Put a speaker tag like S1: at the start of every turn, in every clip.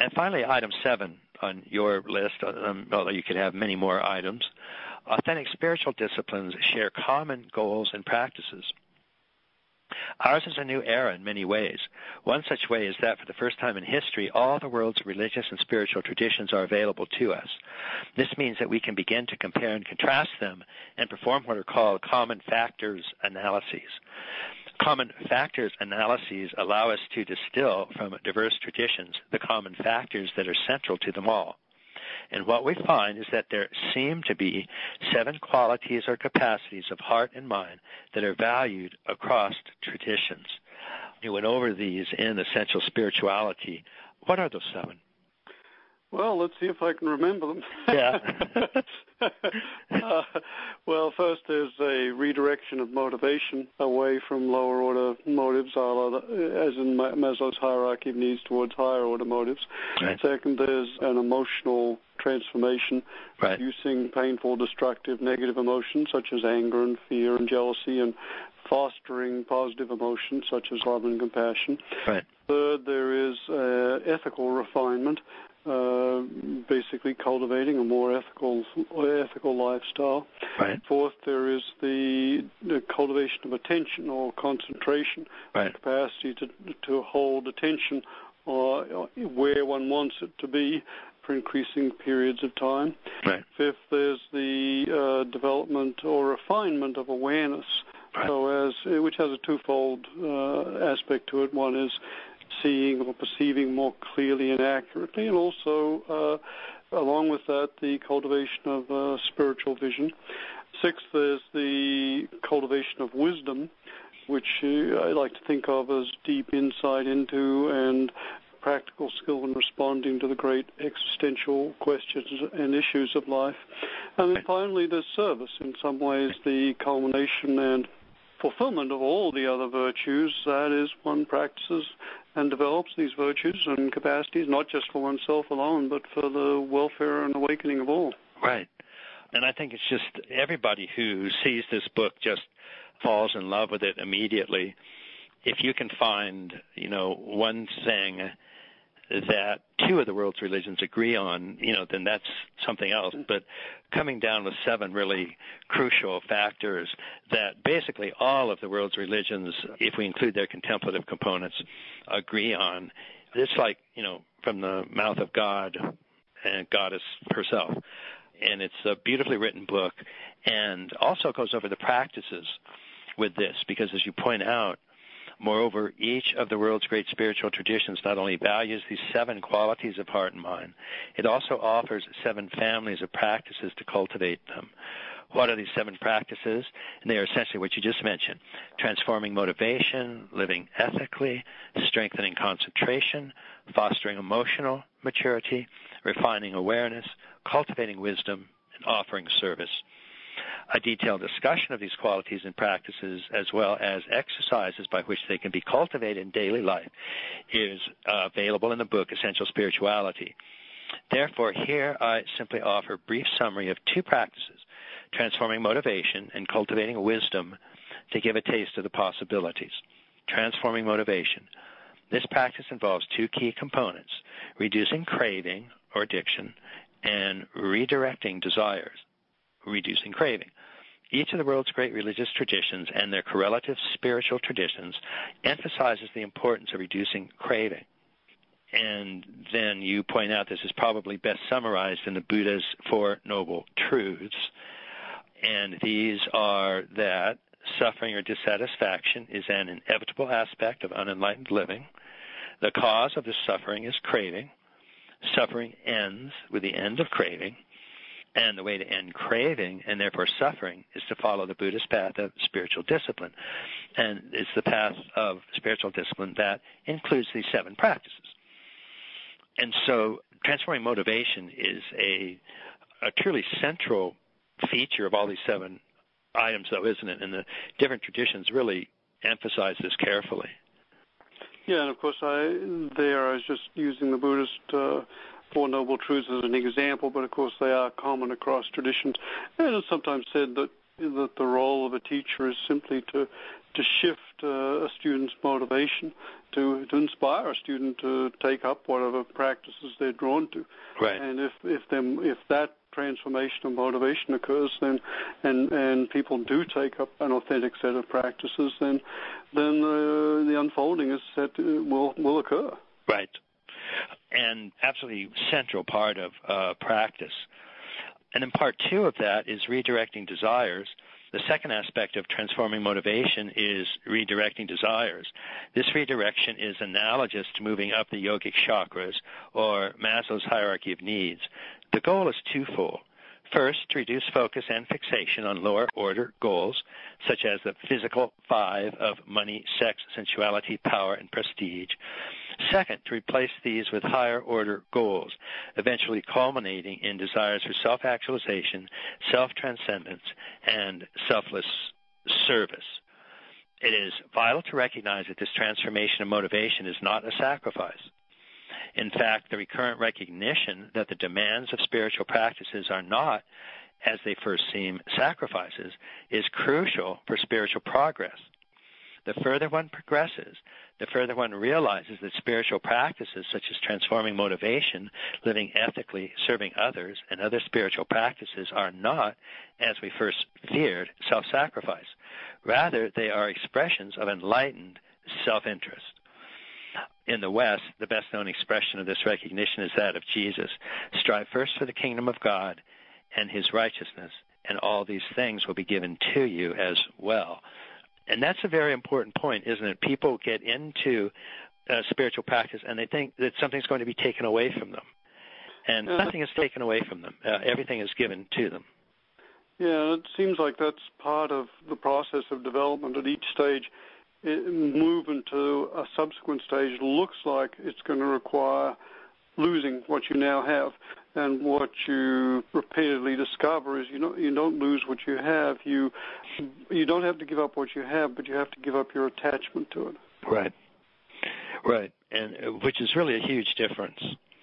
S1: And finally, item 7 on your list, although you could have many more items, authentic spiritual disciplines share common goals and practices. Ours is a new era in many ways. One such way is that for the first time in history, all the world's religious and spiritual traditions are available to us. This means that we can begin to compare and contrast them and perform what are called common factors analyses. Common factors analyses allow us to distill from diverse traditions the common factors that are central to them all. And what we find is that there seem to be 7 qualities or capacities of heart and mind that are valued across traditions. You went over these in Essential Spirituality. What are those 7?
S2: Well, let's see if I can remember them.
S1: Yeah.
S2: Well, first there's a redirection of motivation away from lower order motives, as in Maslow's hierarchy of needs towards higher order motives.
S1: Right.
S2: Second, there's an emotional transformation,
S1: right,
S2: reducing painful, destructive, negative emotions such as anger and fear and jealousy, and fostering positive emotions such as love and compassion.
S1: Right.
S2: Third, there is ethical refinement, basically cultivating a more ethical lifestyle.
S1: Right.
S2: Fourth, there is the cultivation of attention or concentration,
S1: right,
S2: capacity to hold attention where one wants it to be for increasing periods of time.
S1: Right.
S2: Fifth, there's the development or refinement of awareness,
S1: right,
S2: which has a twofold aspect to it. One is seeing or perceiving more clearly and accurately, and also, along with that, the cultivation of spiritual vision. Sixth, there's the cultivation of wisdom, which I like to think of as deep insight into and practical skill in responding to the great existential questions and issues of life. And then finally, there's service, in some ways the culmination and fulfillment of all the other virtues. That is, one practices and develops these virtues and capacities, not just for oneself alone, but for the welfare and awakening of all.
S1: Right. And I think it's just everybody who sees this book just falls in love with it immediately. If you can find, one thing that 2 of the world's religions agree on, then that's something else. But coming down with 7 really crucial factors that basically all of the world's religions, if we include their contemplative components, agree on, it's like, from the mouth of God and Goddess herself. And it's a beautifully written book, and also goes over the practices with this, because as you point out, moreover, each of the world's great spiritual traditions not only values these 7 qualities of heart and mind, it also offers 7 families of practices to cultivate them. What are these 7 practices? And they are essentially what you just mentioned: transforming motivation, living ethically, strengthening concentration, fostering emotional maturity, refining awareness, cultivating wisdom, and offering service. A detailed discussion of these qualities and practices, as well as exercises by which they can be cultivated in daily life, is available in the book Essential Spirituality. Therefore, here I simply offer a brief summary of 2 practices: transforming motivation and cultivating wisdom, to give a taste of the possibilities. Transforming motivation. This practice involves 2 key components: reducing craving or addiction and redirecting desires, reducing craving. Each of the world's great religious traditions and their correlative spiritual traditions emphasizes the importance of reducing craving. And then you point out this is probably best summarized in the Buddha's 4 Noble Truths. And these are that suffering or dissatisfaction is an inevitable aspect of unenlightened living. The cause of this suffering is craving. Suffering ends with the end of craving. And the way to end craving, and therefore suffering, is to follow the Buddhist path of spiritual discipline. And it's the path of spiritual discipline that includes these 7 practices. And so transforming motivation is a truly central feature of all these 7 items, though, isn't it? And the different traditions really emphasize this carefully.
S2: Yeah, and of course, I was just using the Buddhist 4 Noble Truths as an example, but of course they are common across traditions. And it's sometimes said that the role of a teacher is simply to shift a student's motivation, to inspire a student to take up whatever practices they're drawn to.
S1: Right.
S2: And if that transformation of motivation occurs, then and people do take up an authentic set of practices, then the unfolding is will occur.
S1: Right. And absolutely central part of practice. And then part 2 of that is redirecting desires. The second aspect of transforming motivation is redirecting desires. This redirection is analogous to moving up the yogic chakras or Maslow's hierarchy of needs. The goal is twofold. First, to reduce focus and fixation on lower order goals, such as the physical 5 of money, sex, sensuality, power, and prestige. Second, to replace these with higher order goals, eventually culminating in desires for self-actualization, self-transcendence, and selfless service. It is vital to recognize that this transformation of motivation is not a sacrifice. In fact, the recurrent recognition that the demands of spiritual practices are not, as they first seem, sacrifices, is crucial for spiritual progress. The further one progresses, the further one realizes that spiritual practices such as transforming motivation, living ethically, serving others, and other spiritual practices are not, as we first feared, self-sacrifice. Rather, they are expressions of enlightened self-interest. In the West, the best-known expression of this recognition is that of Jesus. Strive first for the kingdom of God and his righteousness, and all these things will be given to you as well. And that's a very important point, isn't it? People get into spiritual practice and they think that something's going to be taken away from them. And nothing is taken away from them. Everything is given to them.
S2: Yeah, it seems like that's part of the process of development at each stage. Movement to a subsequent stage looks like it's going to require losing what you now have. And what you repeatedly discover is you don't lose what you have. You don't have to give up what you have, but you have to give up your attachment to it.
S1: Right. Right. And which is really a huge difference.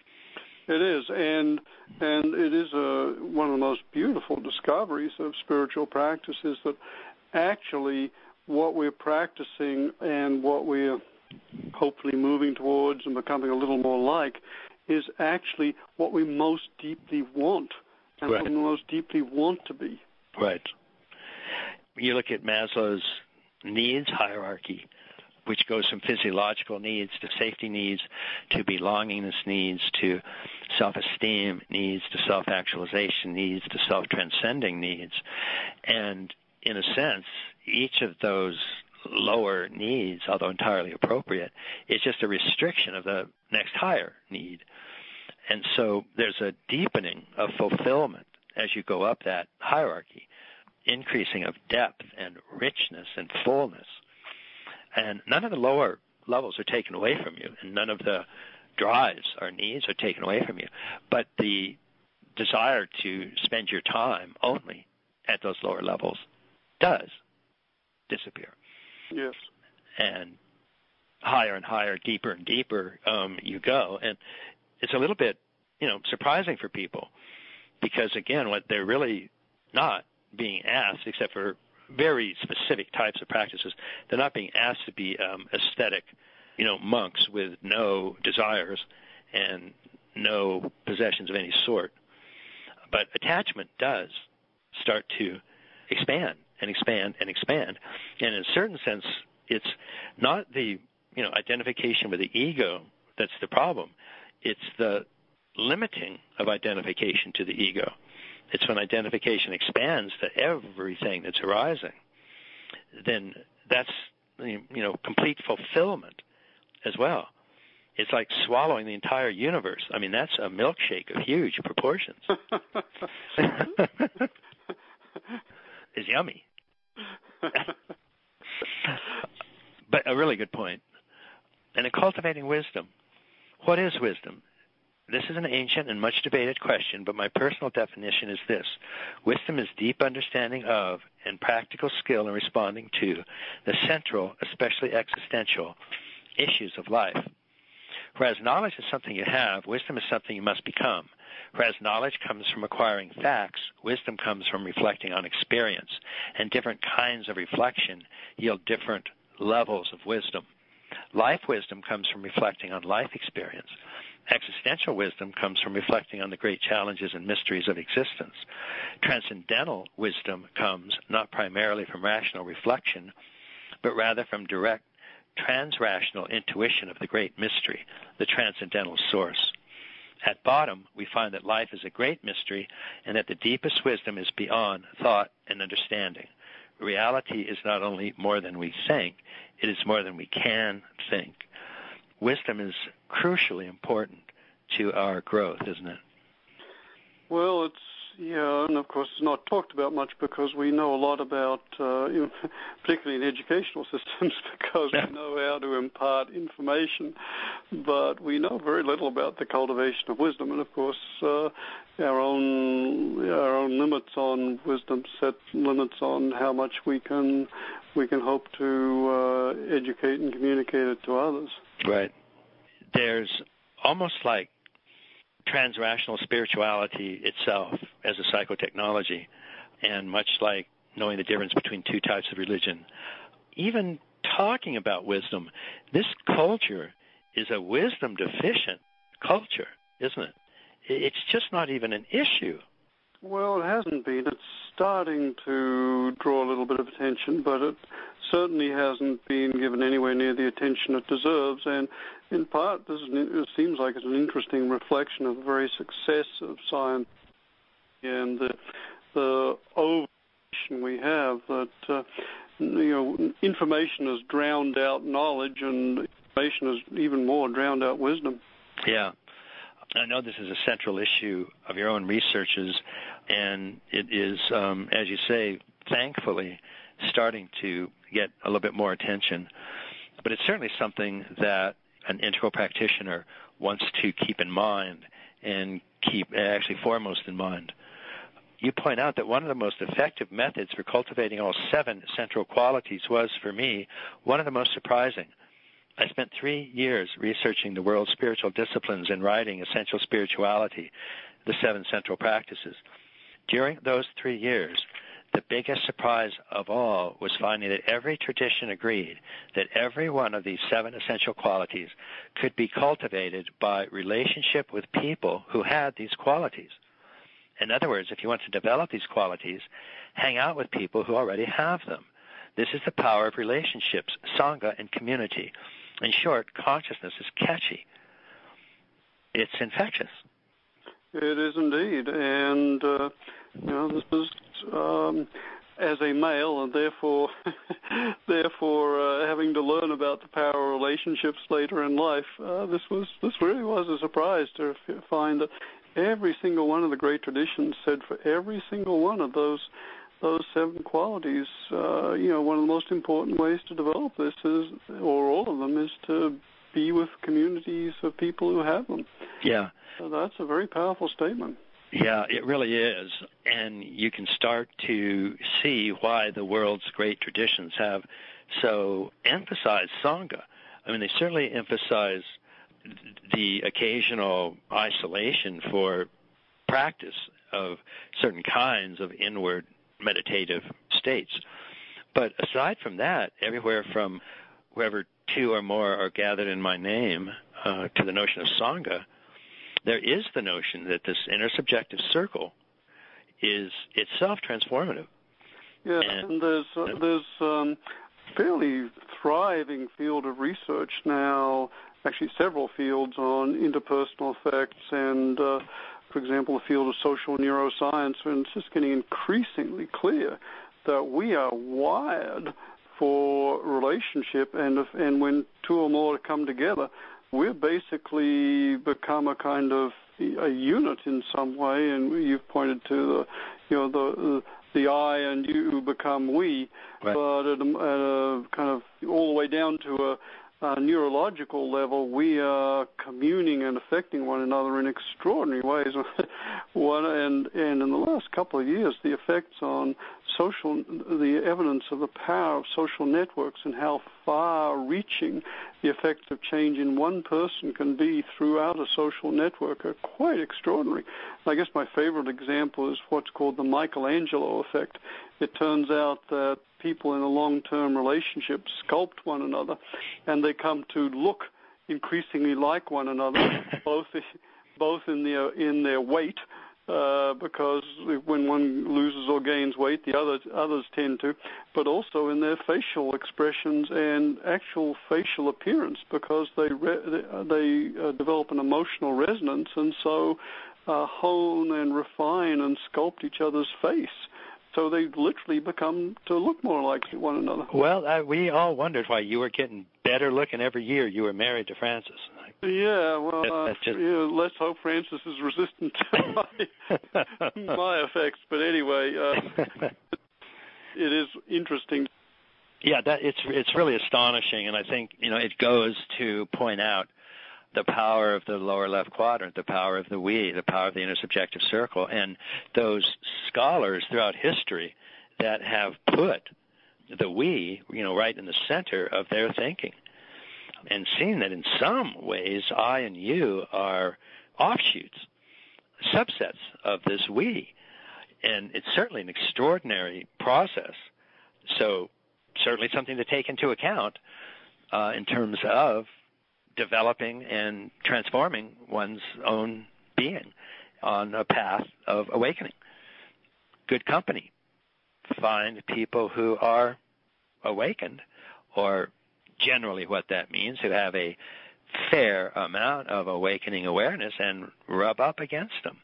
S2: It is, and it is one of the most beautiful discoveries of spiritual practice is that actually what we're practicing and what we're hopefully moving towards and becoming a little more like is actually what we most deeply want and
S1: right.
S2: what we most deeply want to be.
S1: Right. You look at Maslow's needs hierarchy, which goes from physiological needs to safety needs to belongingness needs to self-esteem needs to self-actualization needs to self-transcending needs. And in a sense, each of those lower needs, although entirely appropriate, is just a restriction of the next higher need. And so there's a deepening of fulfillment as you go up that hierarchy, increasing of depth and richness and fullness. And none of the lower levels are taken away from you, and none of the drives or needs are taken away from you. But the desire to spend your time only at those lower levels does disappear.
S2: Yes.
S1: And higher and higher, deeper and deeper you go. And it's a little bit, surprising for people because, again, what they're really not being asked, except for very specific types of practices, they're not being asked to be aesthetic, monks with no desires and no possessions of any sort. But attachment does start to expand and expand and expand. And in a certain sense, it's not the, identification with the ego that's the problem. It's the limiting of identification to the ego. It's when identification expands to everything that's arising, then that's, complete fulfillment as well. It's like swallowing the entire universe. I mean, that's a milkshake of huge proportions. It's yummy. But a really good point. And in cultivating wisdom, what is wisdom? This is an ancient and much debated question, but my personal definition is this. Wisdom is deep understanding of and practical skill in responding to the central, especially existential, issues of life. Whereas knowledge is something you have, wisdom is something you must become. Whereas knowledge comes from acquiring facts, wisdom comes from reflecting on experience. And different kinds of reflection yield different levels of wisdom. Life wisdom comes from reflecting on life experience. Existential wisdom comes from reflecting on the great challenges and mysteries of existence. Transcendental wisdom comes not primarily from rational reflection, but rather from direct transrational intuition of the great mystery, the transcendental source. At bottom, we find that life is a great mystery and that the deepest wisdom is beyond thought and understanding. Reality is not only more than we think, it is more than we can think. Wisdom is crucially important to our growth, isn't it?
S2: Well, and of course it's not talked about much because we know a lot about, particularly in educational systems, because we know how to impart information, but we know very little about the cultivation of wisdom. And of course, our own limits on wisdom set limits on how much we can hope to educate and communicate it to others.
S1: Right. There's almost like transrational spirituality itself as a psychotechnology, and much like knowing the difference between two types of religion. Even talking about wisdom, this culture is a wisdom-deficient culture, isn't it? It's just not even an issue.
S2: Well, it hasn't been. It's starting to draw a little bit of attention, but it certainly hasn't been given anywhere near the attention it deserves. And in part, it seems like it's an interesting reflection of the very success of science and the overreach we have that, information has drowned out knowledge, and information has even more drowned out wisdom.
S1: Yeah. I know this is a central issue of your own researches, and it is, as you say, thankfully starting to get a little bit more attention. But it's certainly something that an integral practitioner wants to keep in mind and keep actually foremost in mind. You point out that one of the most effective methods for cultivating all 7 central qualities was, for me, one of the most surprising. I spent 3 years researching the world's spiritual disciplines and writing Essential Spirituality, the 7 central practices. During those 3 years, the biggest surprise of all was finding that every tradition agreed that every one of these 7 essential qualities could be cultivated by relationship with people who had these qualities. In other words, if you want to develop these qualities, hang out with people who already have them. This is the power of relationships, sangha, and community. In short, consciousness is catchy. It's infectious.
S2: It is indeed. And, this is, as a male, and therefore having to learn about the power of relationships later in life, this really was a surprise to find that every single one of the great traditions said for every single one of those 7 qualities, one of the most important ways to develop this is, or all of them, is to be with communities of people who have them.
S1: Yeah.
S2: So that's a very powerful statement.
S1: Yeah, it really is. And you can start to see why the world's great traditions have so emphasized Sangha. I mean, they certainly emphasize the occasional isolation for practice of certain kinds of inward meditative states. But aside from that, everywhere from wherever 2 or more are gathered in my name to the notion of Sangha, there is the notion that this intersubjective circle is itself transformative.
S2: Yeah, and there's fairly thriving field of research now, actually several fields on interpersonal effects and, for example, the field of social neuroscience, and it's just getting increasingly clear that we are wired for relationship, and when 2 or more come together, we're basically become a kind of a unit in some way, and you've pointed to the I and you become we, right. But at a kind of all the way down to a neurological level, we are communing and affecting one another in extraordinary ways. And in the last couple of years, the effects on the evidence of the power of social networks and how far-reaching the effects of change in one person can be throughout a social network are quite extraordinary. I guess my favorite example is what's called the Michelangelo effect. It turns out that people in a long-term relationship sculpt one another, and they come to look increasingly like one another, both in their weight, because when one loses or gains weight, the others tend to, but also in their facial expressions and actual facial appearance, because they develop an emotional resonance, and so hone and refine and sculpt each other's face. So they literally become to look more like one another.
S1: Well, we all wondered why you were getting better looking every year you were married to Frances.
S2: Yeah, well, let's hope Frances is resistant to my effects. But anyway, it is interesting.
S1: Yeah, it's really astonishing, and I think it goes to point out the power of the lower left quadrant, the power of the we, the power of the intersubjective circle, and those scholars throughout history that have put the we, right in the center of their thinking, and seen that in some ways I and you are offshoots, subsets of this we. And it's certainly an extraordinary process. So certainly something to take into account in terms of developing and transforming one's own being on a path of awakening. Good company. Find people who are awakened, or generally what that means, who have a fair amount of awakening awareness, and rub up against them.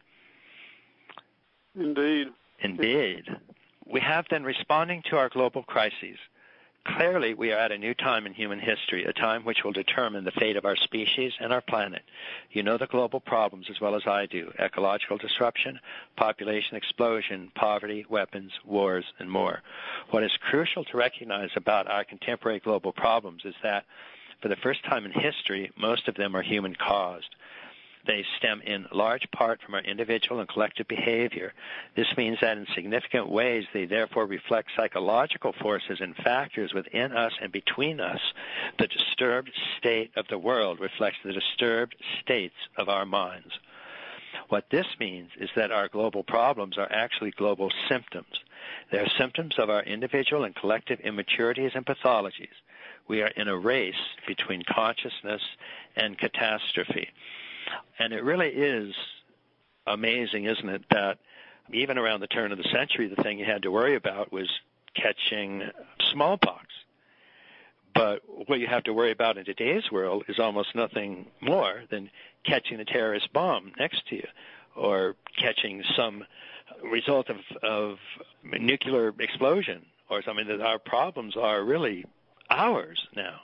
S1: Indeed. We have then responding to our global crises. Clearly, we are at a new time in human history, a time which will determine the fate of our species and our planet. You know the global problems as well as I do: ecological disruption, population explosion, poverty, weapons, wars, and more. What is crucial to recognize about our contemporary global problems is that, for the first time in history, most of them are human-caused. They stem in large part from our individual and collective behavior. This means that in significant ways they therefore reflect psychological forces and factors within us and between us. The disturbed state of the world reflects the disturbed states of our minds. What this means is that our global problems are actually global symptoms. They are symptoms of our individual and collective immaturities and pathologies. We are in a race between consciousness and catastrophe. And it really is amazing, isn't it, that even around the turn of the century, the thing you had to worry about was catching smallpox. But what you have to worry about in today's world is almost nothing more than catching a terrorist bomb next to you, or catching some result of nuclear explosion or something. That our problems are really ours now.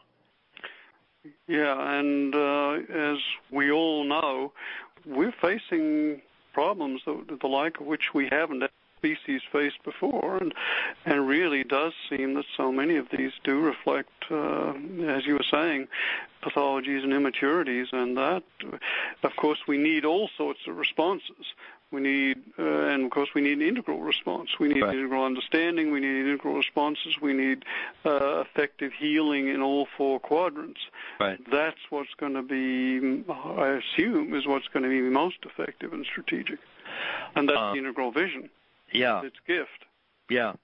S2: Yeah, and as we all know, we're facing problems the like of which we haven't as a species faced before, and really does seem that so many of these do reflect, as you were saying, pathologies and immaturities, and that, of course, we need all sorts of responses. We need, and of course, we need an integral response. We need integral understanding. We need integral responses. We need effective healing in all four quadrants.
S1: Right.
S2: That's what's going to be, I assume, is what's going to be most effective and strategic. And that's the integral vision.
S1: Yeah.
S2: It's gift.
S1: Yeah.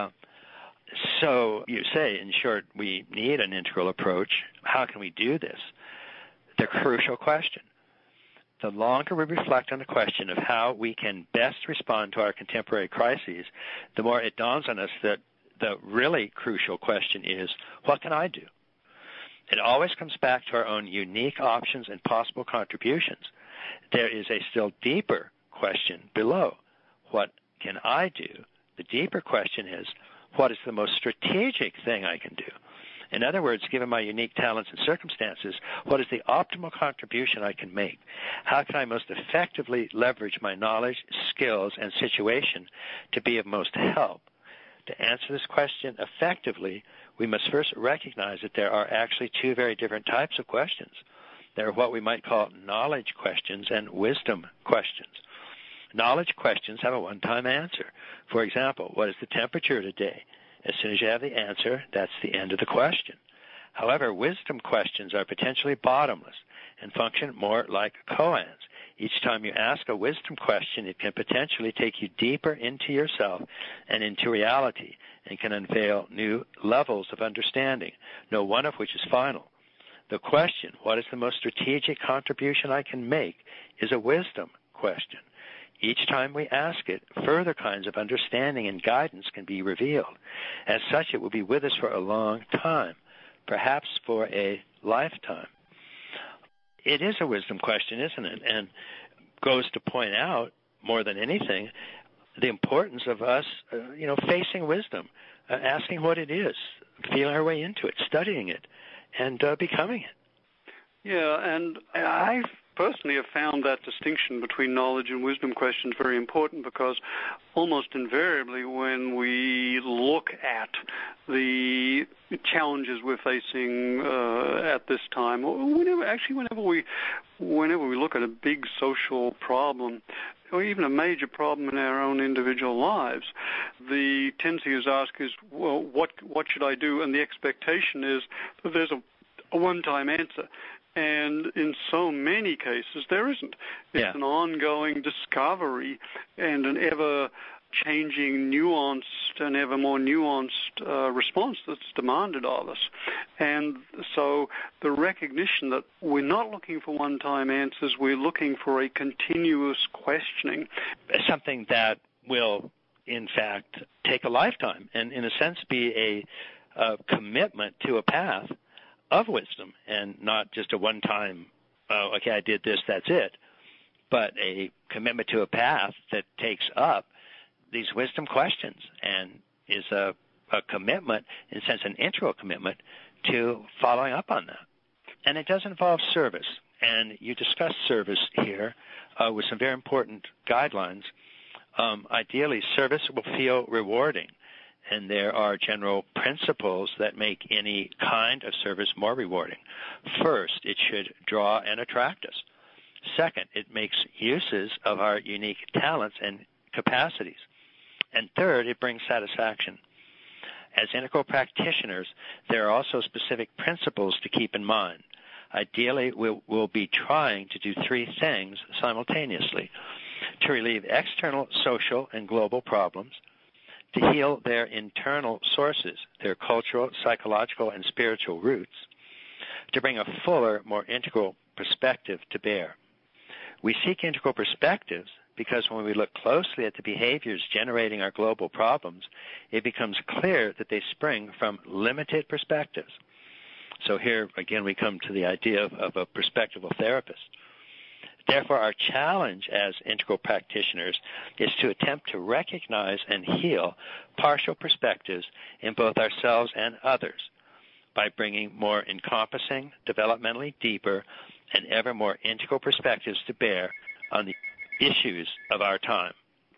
S1: So you say, in short, we need an integral approach. How can we do this? The crucial question. The longer we reflect on the question of how we can best respond to our contemporary crises, the more it dawns on us that the really crucial question is, what can I do? It always comes back to our own unique options and possible contributions. There is a still deeper question below. What can I do? The deeper question is, what is the most strategic thing I can do? In other words, given my unique talents and circumstances, what is the optimal contribution I can make? How can I most effectively leverage my knowledge, skills, and situation to be of most help? To answer this question effectively, we must first recognize that there are actually two very different types of questions. There are what we might call knowledge questions and wisdom questions. Knowledge questions have a one-time answer. For example, what is the temperature today? As soon as you have the answer, that's the end of the question. However, wisdom questions are potentially bottomless and function more like koans. Each time you ask a wisdom question, it can potentially take you deeper into yourself and into reality and can unveil new levels of understanding, no one of which is final. The question, what is the most strategic contribution I can make, is a wisdom question. Each time we ask it, further kinds of understanding and guidance can be revealed. As such, it will be with us for a long time, perhaps for a lifetime. It is a wisdom question, isn't it? And goes to point out, more than anything, the importance of us, facing wisdom, asking what it is, feeling our way into it, studying it, and becoming it.
S2: Yeah, and I personally have found that distinction between knowledge and wisdom questions very important, because almost invariably when we look at the challenges we're facing at this time, or whenever we look at a big social problem, or even a major problem in our own individual lives, the tendency is asked is, well, what should I do? And the expectation is that there's a one-time answer. And in so many cases, there isn't. It's an ongoing discovery and an ever-changing, nuanced and ever more nuanced response that's demanded of us. And so the recognition that we're not looking for one-time answers, we're looking for a continuous questioning.
S1: Something that will, in fact, take a lifetime and, in a sense, be a commitment to a path of wisdom, and not just a one-time, okay, I did this, that's it, but a commitment to a path that takes up these wisdom questions and is a commitment, in a sense, an integral commitment to following up on that. And it does involve service, and you discuss service here with some very important guidelines. Ideally, service will feel rewarding, and there are general principles that make any kind of service more rewarding. First, it should draw and attract us. Second, it makes uses of our unique talents and capacities. And third, it brings satisfaction. As integral practitioners, there are also specific principles to keep in mind. Ideally, we'll be trying to do three things simultaneously: to relieve external social and global problems, to heal their internal sources, their cultural, psychological, and spiritual roots, to bring a fuller, more integral perspective to bear. We seek integral perspectives because when we look closely at the behaviors generating our global problems, it becomes clear that they spring from limited perspectives. So here, again, we come to the idea of a perspectival therapist. Therefore, our challenge as integral practitioners is to attempt to recognize and heal partial perspectives in both ourselves and others by bringing more encompassing, developmentally deeper, and ever more integral perspectives to bear on the issues of our time.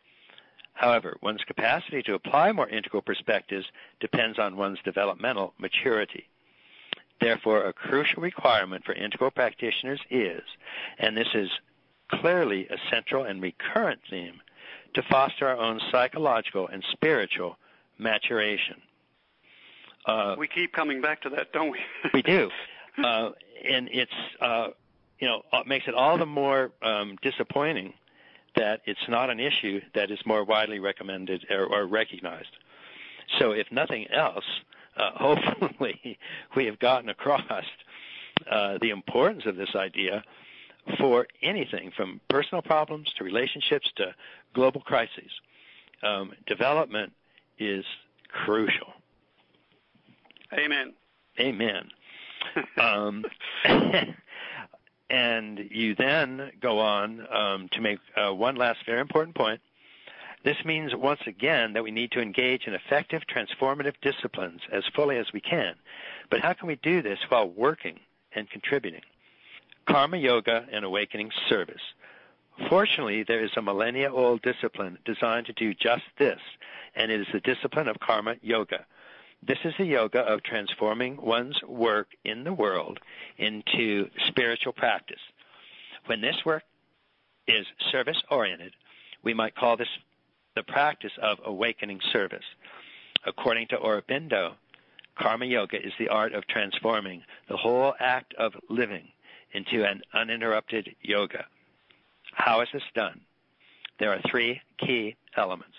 S1: However, one's capacity to apply more integral perspectives depends on one's developmental maturity. Therefore, a crucial requirement for integral practitioners is, and this is clearly a central and recurrent theme, to foster our own psychological and spiritual maturation.
S2: We keep coming back to that, don't we?
S1: We do. And it's, it makes it all the more disappointing that it's not an issue that is more widely recommended or recognized. So if nothing else, hopefully we have gotten across the importance of this idea for anything from personal problems to relationships to global crises. Development is crucial.
S2: Amen.
S1: Amen. And you then go on to make one last very important point. This means, once again, that we need to engage in effective transformative disciplines as fully as we can. But how can we do this while working and contributing? Karma Yoga and Awakening Service. Fortunately, there is a millennia-old discipline designed to do just this, and it is the discipline of Karma Yoga. This is the yoga of transforming one's work in the world into spiritual practice. When this work is service-oriented, we might call this the practice of awakening service. According to Aurobindo, Karma Yoga is the art of transforming the whole act of living into an uninterrupted yoga. How is this done? There are 3 key elements.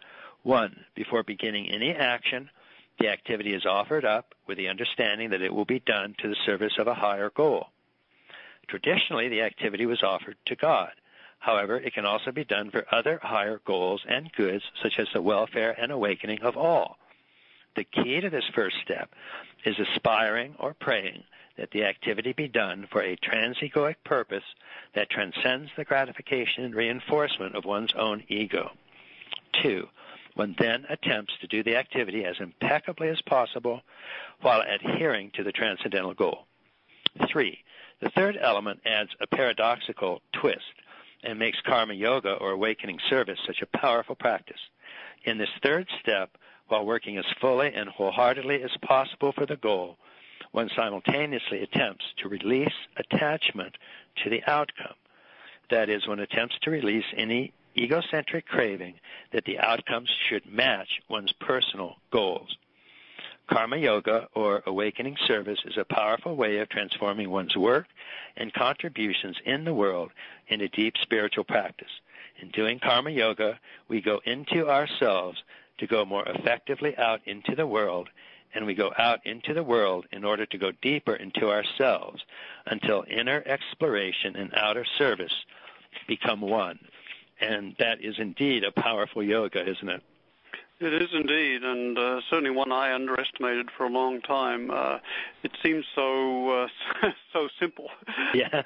S1: 1, before beginning any action, the activity is offered up with the understanding that it will be done to the service of a higher goal. Traditionally, the activity was offered to God. However, it can also be done for other higher goals and goods, such as the welfare and awakening of all. The key to this first step is aspiring or praying that the activity be done for a transegoic purpose that transcends the gratification and reinforcement of one's own ego. 2, one then attempts to do the activity as impeccably as possible while adhering to the transcendental goal. 3, the third element adds a paradoxical twist and makes karma yoga or awakening service such a powerful practice. In this third step, while working as fully and wholeheartedly as possible for the goal, one simultaneously attempts to release attachment to the outcome. That is, one attempts to release any egocentric craving that the outcomes should match one's personal goals. Karma yoga, or awakening service, is a powerful way of transforming one's work and contributions in the world into deep spiritual practice. In doing karma yoga, we go into ourselves to go more effectively out into the world, and we go out into the world in order to go deeper into ourselves until inner exploration and outer service become one. And that is indeed a powerful yoga, isn't it?
S2: It is indeed, and certainly one I underestimated for a long time. It seems so simple.
S1: Yeah.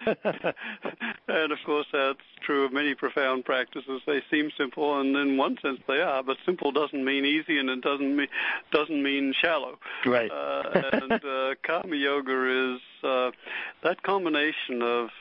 S2: And of course that's true of many profound practices. They seem simple, and in one sense they are, but simple doesn't mean easy, and it doesn't mean shallow.
S1: Right.
S2: And karma yoga is that combination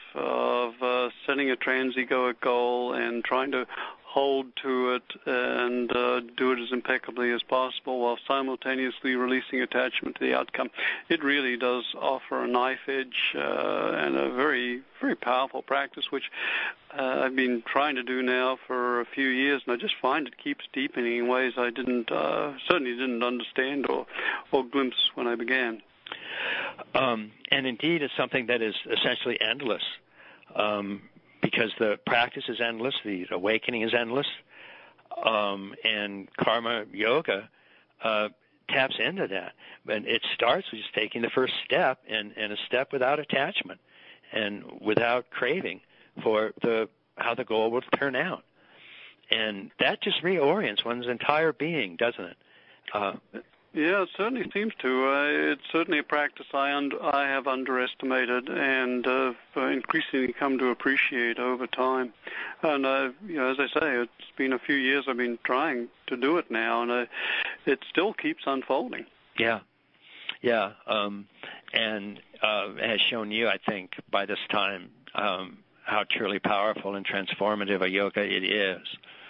S2: of setting a transegoic goal and trying to hold to it and do it as impeccably as possible while simultaneously releasing attachment to the outcome. It really does offer a knife edge and a very, very powerful practice, which I've been trying to do now for a few years, and I just find it keeps deepening in ways I certainly didn't understand or glimpse when I began.
S1: And indeed, it's something that is essentially endless. Because the practice is endless, the awakening is endless, and karma yoga taps into that. And it starts with just taking the first step, and a step without attachment and without craving for how the goal will turn out. And that just reorients one's entire being, doesn't it?
S2: Yeah, it certainly seems to. It's certainly a practice I have underestimated and increasingly come to appreciate over time. And as I say, it's been a few years I've been trying to do it now, and it still keeps unfolding.
S1: Yeah. And has shown you, I think, by this time, how truly powerful and transformative a yoga it is.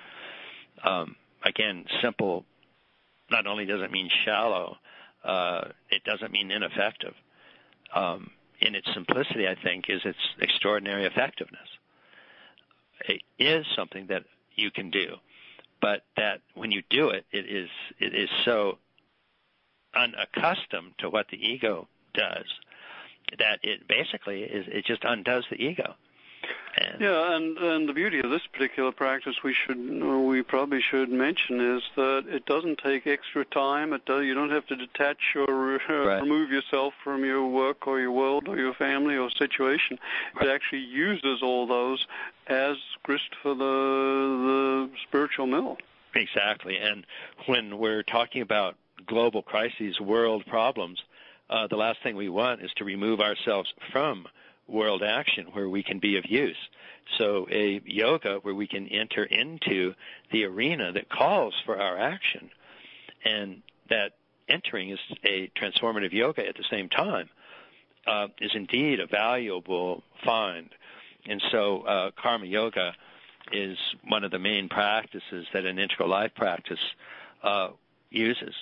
S1: Again, simple. Not only does it mean shallow, it doesn't mean ineffective. In its simplicity, I think, is its extraordinary effectiveness. It is something that you can do, but that when you do it, it is so unaccustomed to what the ego does that it basically it just undoes the ego. And
S2: the beauty of this particular practice we probably should mention is that it doesn't take extra time. You don't have to detach or remove yourself from your work or your world or your family or situation. Right. It actually uses all those as grist for the spiritual mill.
S1: Exactly. And when we're talking about global crises, world problems, the last thing we want is to remove ourselves from world action where we can be of use. So a yoga where we can enter into the arena that calls for our action, and that entering is a transformative yoga at the same time, is indeed a valuable find. And so karma yoga is one of the main practices that an integral life practice uses.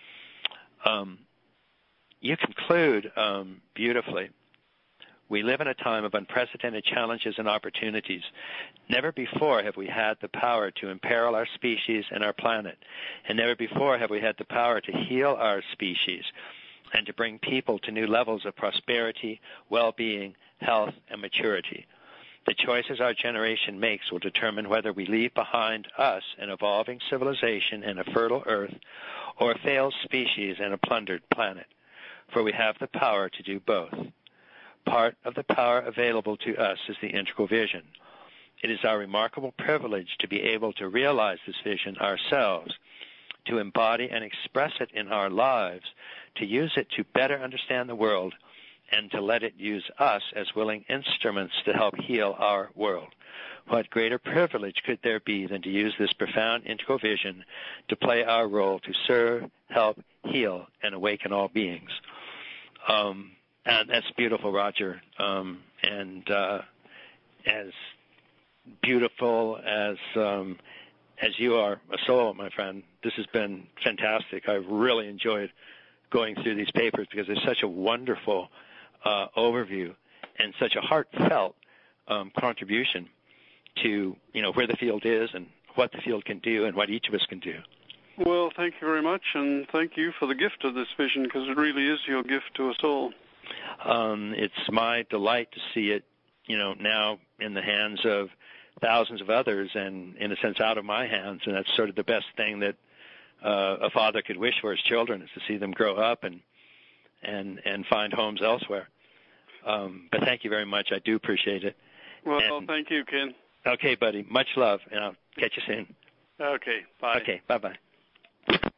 S1: You conclude beautifully. We live in a time of unprecedented challenges and opportunities. Never before have we had the power to imperil our species and our planet, and never before have we had the power to heal our species. and to bring people to new levels of prosperity, well-being, health, and maturity. The choices our generation makes will determine whether we leave behind us an evolving civilization and a fertile earth, or a failed species and a plundered planet, for we have the power to do both. Part of the power available to us is the integral vision. It is our remarkable privilege to be able to realize this vision ourselves, to embody and express it in our lives, to use it to better understand the world, and to let it use us as willing instruments to help heal our world. What greater privilege could there be than to use this profound integral vision to play our role to serve, help, heal, and awaken all beings? And that's beautiful, Roger. And as beautiful as you are a soul, my friend, this has been fantastic. I've really enjoyed going through these papers because there's such a wonderful overview and such a heartfelt contribution to, where the field is and what the field can do and what each of us can do.
S2: Well, thank you very much, and thank you for the gift of this vision, because it really is your gift to us all.
S1: It's my delight to see it, now in the hands of thousands of others and, in a sense, out of my hands, and that's sort of the best thing that a father could wish for his children, is to see them grow up and find homes elsewhere. But thank you very much. I do appreciate it.
S2: Well, thank you, Ken.
S1: Okay, buddy. Much love, and I'll catch you soon.
S2: Okay, bye.
S1: Okay, bye-bye.